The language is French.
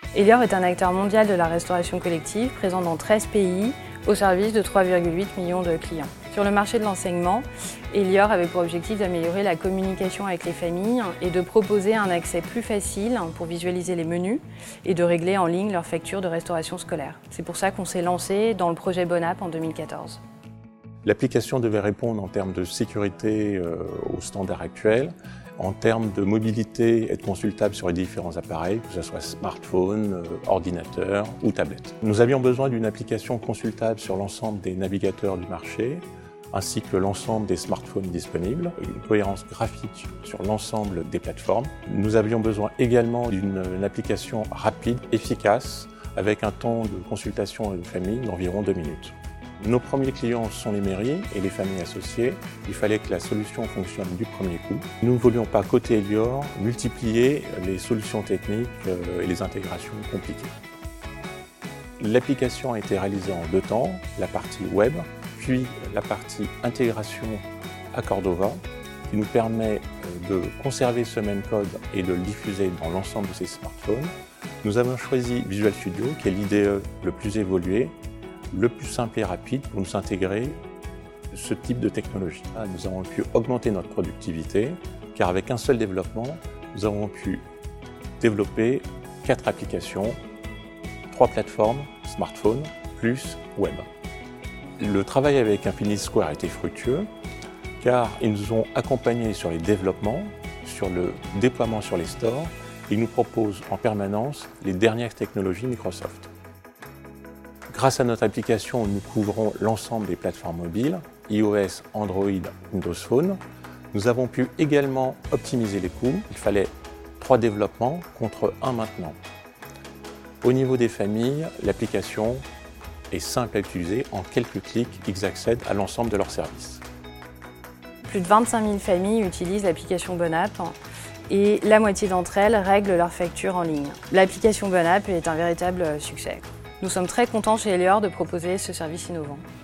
Elior est un acteur mondial de la restauration collective, présent dans 13 pays, au service de 3,8 millions de clients. Sur le marché de l'enseignement, Elior avait pour objectif d'améliorer la communication avec les familles et de proposer un accès plus facile pour visualiser les menus et de régler en ligne leurs factures de restauration scolaire. C'est pour ça qu'on s'est lancé dans le projet Bonapp en 2014. L'application devait répondre en termes de sécurité aux standards actuels, en termes de mobilité, être consultable sur les différents appareils, que ce soit smartphone, ordinateur ou tablette. Nous avions besoin d'une application consultable sur l'ensemble des navigateurs du marché, ainsi que l'ensemble des smartphones disponibles, une cohérence graphique sur l'ensemble des plateformes. Nous avions besoin également d'une application rapide, efficace, avec un temps de consultation de famille d'environ 2 minutes. Nos premiers clients sont les mairies et les familles associées. Il fallait que la solution fonctionne du premier coup. Nous ne voulions pas, côté Elior, multiplier les solutions techniques et les intégrations compliquées. L'application a été réalisée en 2 temps, la partie web, puis la partie intégration à Cordova, qui nous permet de conserver ce même code et de le diffuser dans l'ensemble de ces smartphones. Nous avons choisi Visual Studio, qui est l'IDE le plus évolué, le plus simple et rapide pour nous intégrer ce type de technologie. Nous avons pu augmenter notre productivité, car avec un seul développement, nous avons pu développer 4 applications, 3 plateformes, smartphone, plus web. Le travail avec Infinity Square a été fructueux, car ils nous ont accompagnés sur les développements, sur le déploiement sur les stores, et ils nous proposent en permanence les dernières technologies Microsoft. Grâce à notre application, nous couvrons l'ensemble des plateformes mobiles, iOS, Android, Windows Phone. Nous avons pu également optimiser les coûts. Il fallait 3 développements contre 1 maintenant. Au niveau des familles, l'application est simple à utiliser. En quelques clics, ils accèdent à l'ensemble de leurs services. Plus de 25 000 familles utilisent l'application Bonapp et la moitié d'entre elles règlent leurs factures en ligne. L'application Bonapp est un véritable succès. Nous sommes très contents chez Elior de proposer ce service innovant.